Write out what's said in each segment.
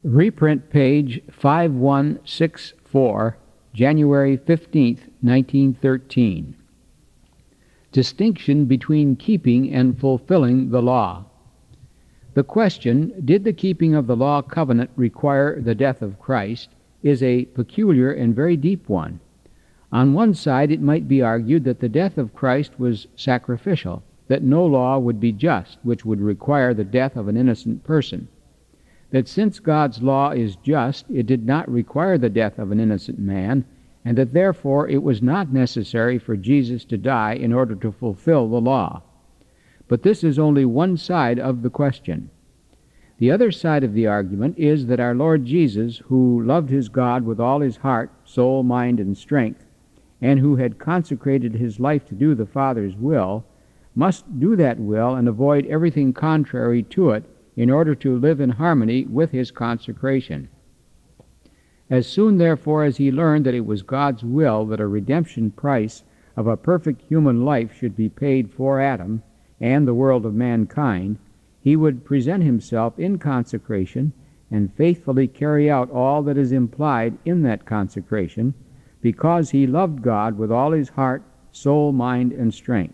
Reprint page 5164, January 15, 1913. Distinction between keeping and fulfilling the law. The question, did the keeping of the law covenant require the death of Christ, is a peculiar and very deep one. On one side, it might be argued that the death of Christ was sacrificial, that no law would be just which would require the death of an innocent person, that since God's law is just, it did not require the death of an innocent man, and that therefore it was not necessary for Jesus to die in order to fulfill the law. But this is only one side of the question. The other side of the argument is that our Lord Jesus, who loved his God with all his heart, soul, mind, and strength, and who had consecrated his life to do the Father's will, must do that will and avoid everything contrary to it in order to live in harmony with his consecration. As soon, therefore, as he learned that it was God's will that a redemption price of a perfect human life should be paid for Adam and the world of mankind, he would present himself in consecration and faithfully carry out all that is implied in that consecration, because he loved God with all his heart, soul, mind, and strength.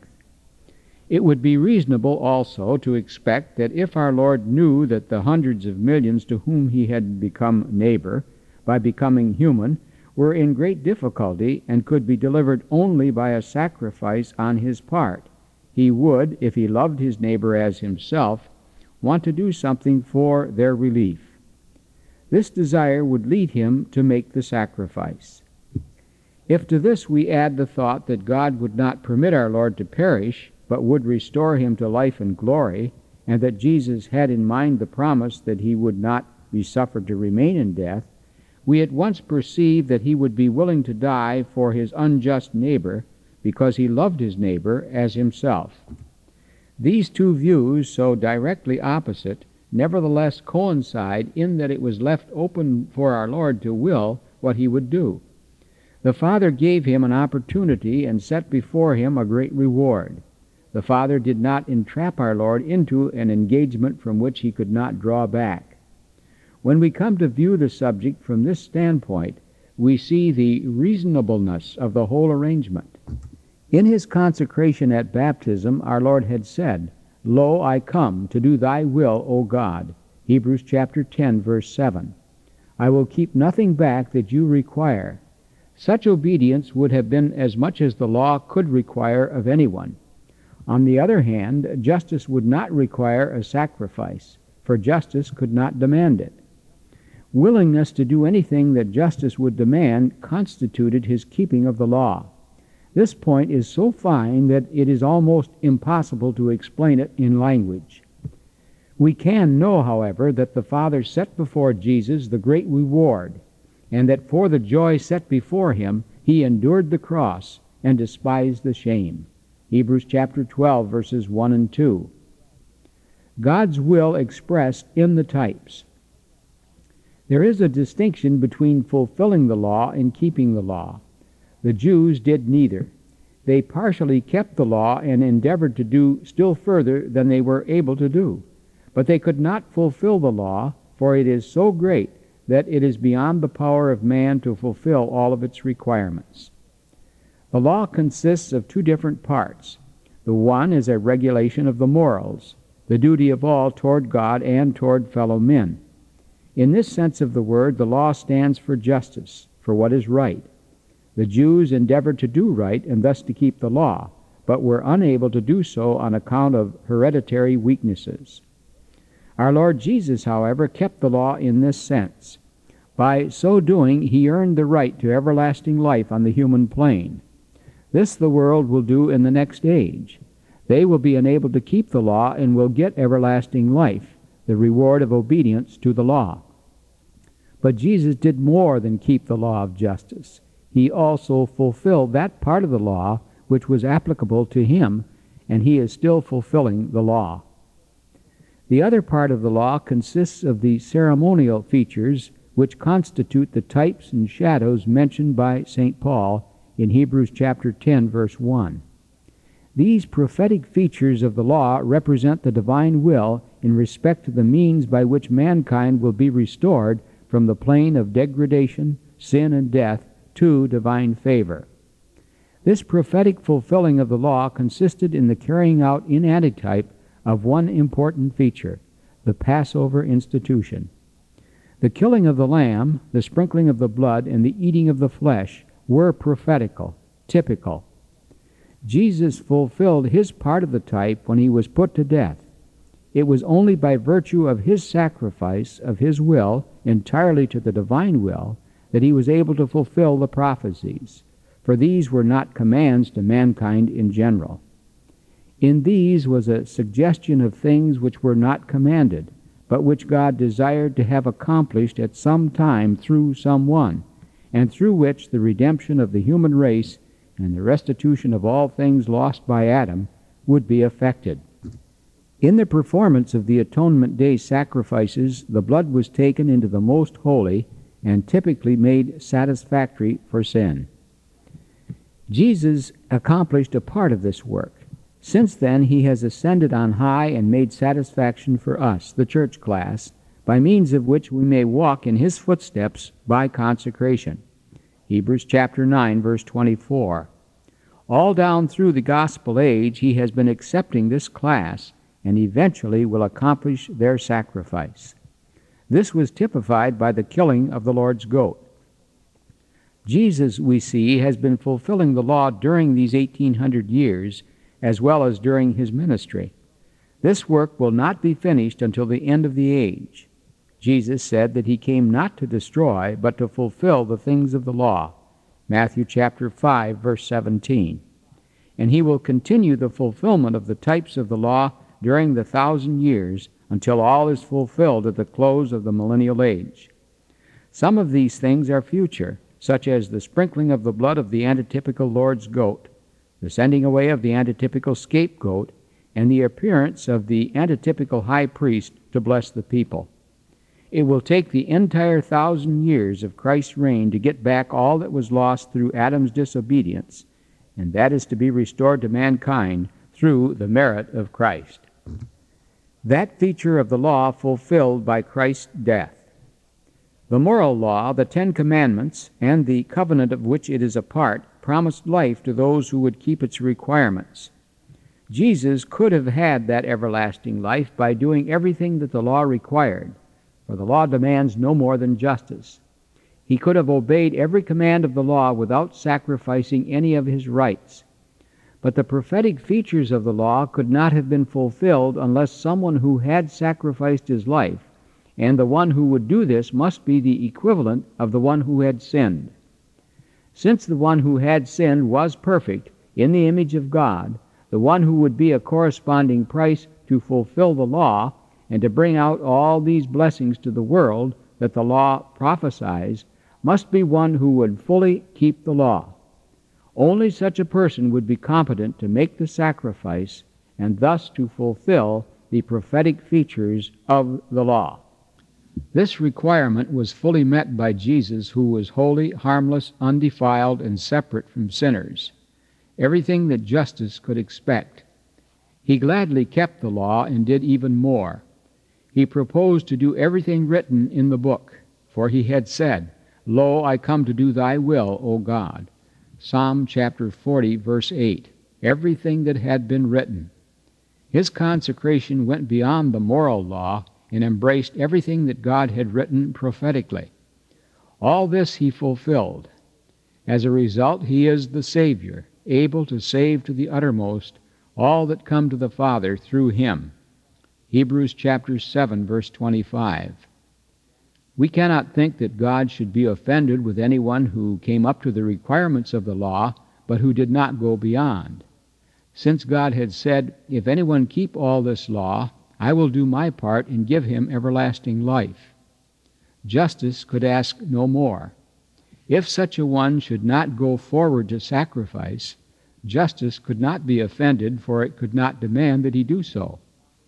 It would be reasonable also to expect that if our Lord knew that the hundreds of millions to whom he had become neighbor, by becoming human, were in great difficulty and could be delivered only by a sacrifice on his part, he would, if he loved his neighbor as himself, want to do something for their relief. This desire would lead him to make the sacrifice. If to this we add the thought that God would not permit our Lord to perish, but would restore him to life and glory, and that Jesus had in mind the promise that he would not be suffered to remain in death, we at once perceive that he would be willing to die for his unjust neighbor, because he loved his neighbor as himself. These two views, so directly opposite, nevertheless coincide in that it was left open for our Lord to will what he would do. The Father gave him an opportunity and set before him a great reward. The Father did not entrap our Lord into an engagement from which he could not draw back. When we come to view the subject from this standpoint, we see the reasonableness of the whole arrangement. In his consecration at baptism, our Lord had said, "Lo, I come to do thy will, O God." Hebrews chapter 10, verse 7. "I will keep nothing back that you require." Such obedience would have been as much as the law could require of anyone. On the other hand, justice would not require a sacrifice, for justice could not demand it. Willingness to do anything that justice would demand constituted his keeping of the law. This point is so fine that it is almost impossible to explain it in language. We can know, however, that the Father set before Jesus the great reward, and that for the joy set before him he endured the cross and despised the shame. Hebrews chapter 12, verses 1 and 2. God's will expressed in the types. There is a distinction between fulfilling the law and keeping the law. The Jews did neither. They partially kept the law and endeavored to do still further than they were able to do. But they could not fulfill the law, for it is so great that it is beyond the power of man to fulfill all of its requirements. The law consists of two different parts. The one is a regulation of the morals, the duty of all toward God and toward fellow men. In this sense of the word, the law stands for justice, for what is right. The Jews endeavored to do right and thus to keep the law, but were unable to do so on account of hereditary weaknesses. Our Lord Jesus, however, kept the law in this sense. By so doing, he earned the right to everlasting life on the human plane. This the world will do in the next age. They will be enabled to keep the law and will get everlasting life, the reward of obedience to the law. But Jesus did more than keep the law of justice. He also fulfilled that part of the law which was applicable to him, and he is still fulfilling the law. The other part of the law consists of the ceremonial features which constitute the types and shadows mentioned by St. Paul in Hebrews chapter 10, verse 1. These prophetic features of the law represent the divine will in respect to the means by which mankind will be restored from the plane of degradation, sin, and death to divine favor. This prophetic fulfilling of the law consisted in the carrying out in antitype of one important feature, the Passover institution. The killing of the lamb, the sprinkling of the blood, and the eating of the flesh were prophetical, typical. Jesus fulfilled his part of the type when he was put to death. It was only by virtue of his sacrifice of his will entirely to the divine will that he was able to fulfill the prophecies, for these were not commands to mankind in general. In these was a suggestion of things which were not commanded, but which God desired to have accomplished at some time through someone, and through which the redemption of the human race and the restitution of all things lost by Adam would be effected. In the performance of the Atonement Day sacrifices, the blood was taken into the most holy and typically made satisfactory for sin. Jesus accomplished a part of this work. Since then, he has ascended on high and made satisfaction for us, the church class, by means of which we may walk in his footsteps by consecration. Hebrews chapter 9, verse 24. All down through the gospel age, he has been accepting this class and eventually will accomplish their sacrifice. This was typified by the killing of the Lord's goat. Jesus, we see, has been fulfilling the law during these 1800 years, as well as during his ministry. This work will not be finished until the end of the age. Jesus said that he came not to destroy, but to fulfill the things of the law. Matthew chapter 5, verse 17. And he will continue the fulfillment of the types of the law during the 1,000 years until all is fulfilled at the close of the millennial age. Some of these things are future, such as the sprinkling of the blood of the antitypical Lord's goat, the sending away of the antitypical scapegoat, and the appearance of the antitypical high priest to bless the people. It will take the entire 1,000 years of Christ's reign to get back all that was lost through Adam's disobedience, and that is to be restored to mankind through the merit of Christ. That feature of the law fulfilled by Christ's death. The moral law, the 10 Commandments, and the covenant of which it is a part, promised life to those who would keep its requirements. Jesus could have had that everlasting life by doing everything that the law required, for the law demands no more than justice. He could have obeyed every command of the law without sacrificing any of his rights. But the prophetic features of the law could not have been fulfilled unless someone who had sacrificed his life, and the one who would do this must be the equivalent of the one who had sinned. Since the one who had sinned was perfect, in the image of God, the one who would be a corresponding price to fulfill the law and to bring out all these blessings to the world that the law prophesies must be one who would fully keep the law. Only such a person would be competent to make the sacrifice and thus to fulfill the prophetic features of the law. This requirement was fully met by Jesus, who was holy, harmless, undefiled, and separate from sinners. Everything that justice could expect. He gladly kept the law and did even more. He proposed to do everything written in the book, for he had said, "Lo, I come to do thy will, O God." Psalm chapter 40, verse 8. Everything that had been written. His consecration went beyond the moral law and embraced everything that God had written prophetically. All this he fulfilled. As a result, he is the Savior, able to save to the uttermost all that come to the Father through him. Hebrews chapter 7, verse 25. We cannot think that God should be offended with anyone who came up to the requirements of the law, but who did not go beyond. Since God had said, "If anyone keep all this law, I will do my part and give him everlasting life." Justice could ask no more. If such a one should not go forward to sacrifice, justice could not be offended, for it could not demand that he do so.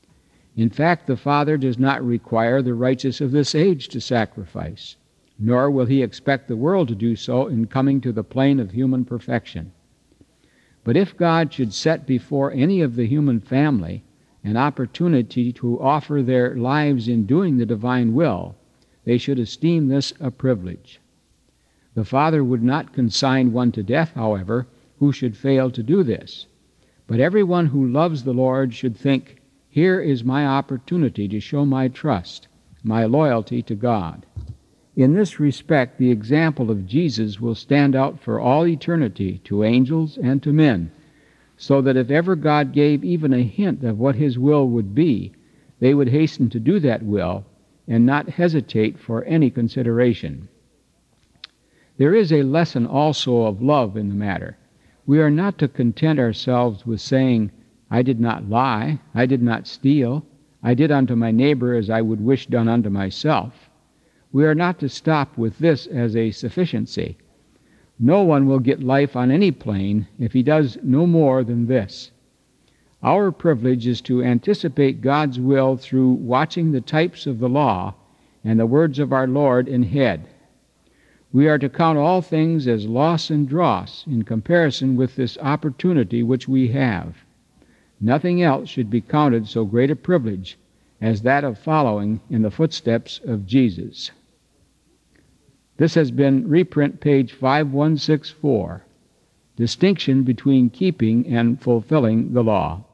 In fact, the Father does not require the righteous of this age to sacrifice, nor will he expect the world to do so in coming to the plane of human perfection. But if God should set before any of the human family an opportunity to offer their lives in doing the divine will, they should esteem this a privilege. The Father would not consign one to death, however, who should fail to do this. But everyone who loves the Lord should think, here is my opportunity to show my trust, my loyalty to God. In this respect, the example of Jesus will stand out for all eternity to angels and to men, so that if ever God gave even a hint of what His will would be, they would hasten to do that will and not hesitate for any consideration. There is a lesson also of love in the matter. We are not to content ourselves with saying, I did not lie, I did not steal, I did unto my neighbor as I would wish done unto myself. We are not to stop with this as a sufficiency. No one will get life on any plane if he does no more than this. Our privilege is to anticipate God's will through watching the types of the law and the words of our Lord in head. We are to count all things as loss and dross in comparison with this opportunity which we have. Nothing else should be counted so great a privilege as that of following in the footsteps of Jesus. This has been reprint page 5164, Distinction between Keeping and Fulfilling the Law.